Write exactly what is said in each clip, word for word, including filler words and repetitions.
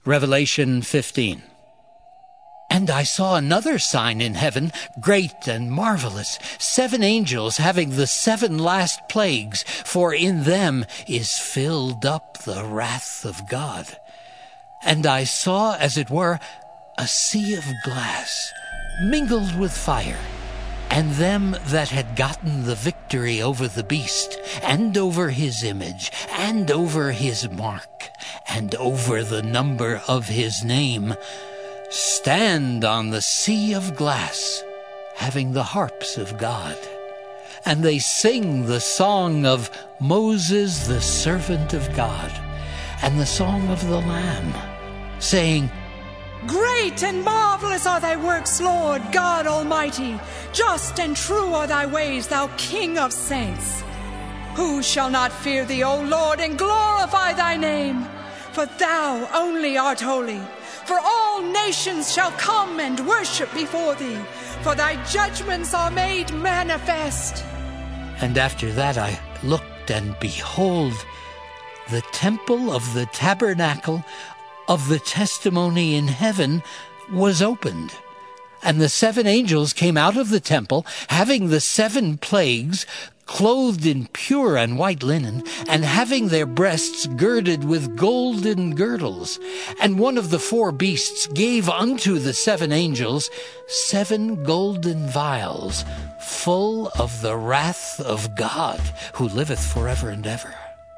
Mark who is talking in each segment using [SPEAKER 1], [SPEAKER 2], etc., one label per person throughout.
[SPEAKER 1] Revelation fifteen. And I saw another sign in heaven, great and marvelous, seven angels having the seven last plagues, for in them is filled up the wrath of God. And I saw, as it were, a sea of glass, mingled with fire, and them that had gotten the victory over the beast, and over his image, and over his mark, and over the number of his name, stand on the sea of glass, having the harps of God. And they sing the song of Moses, the servant of God, and the song of the Lamb, saying,
[SPEAKER 2] Great and marvelous are thy works, Lord God Almighty. Just and true are thy ways, thou King of saints. Who shall not fear thee, O Lord, and glorify thy name? For thou only art holy. For all nations shall come and worship before thee, for thy judgments are made manifest.
[SPEAKER 1] And after that I looked, and behold, the temple of the tabernacle of the testimony in heaven was opened. And the seven angels came out of the temple, having the seven plagues, clothed in pure and white linen, and having their breasts girded with golden girdles. And one of the four beasts gave unto the seven angels seven golden vials, full of the wrath of God, who liveth forever and ever.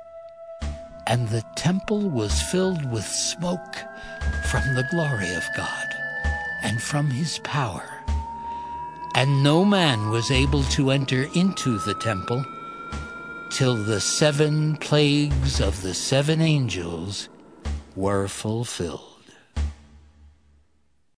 [SPEAKER 1] And the temple was filled with smoke from the glory of God, and from his power. And no man was able to enter into the temple till the seven plagues of the seven angels were fulfilled.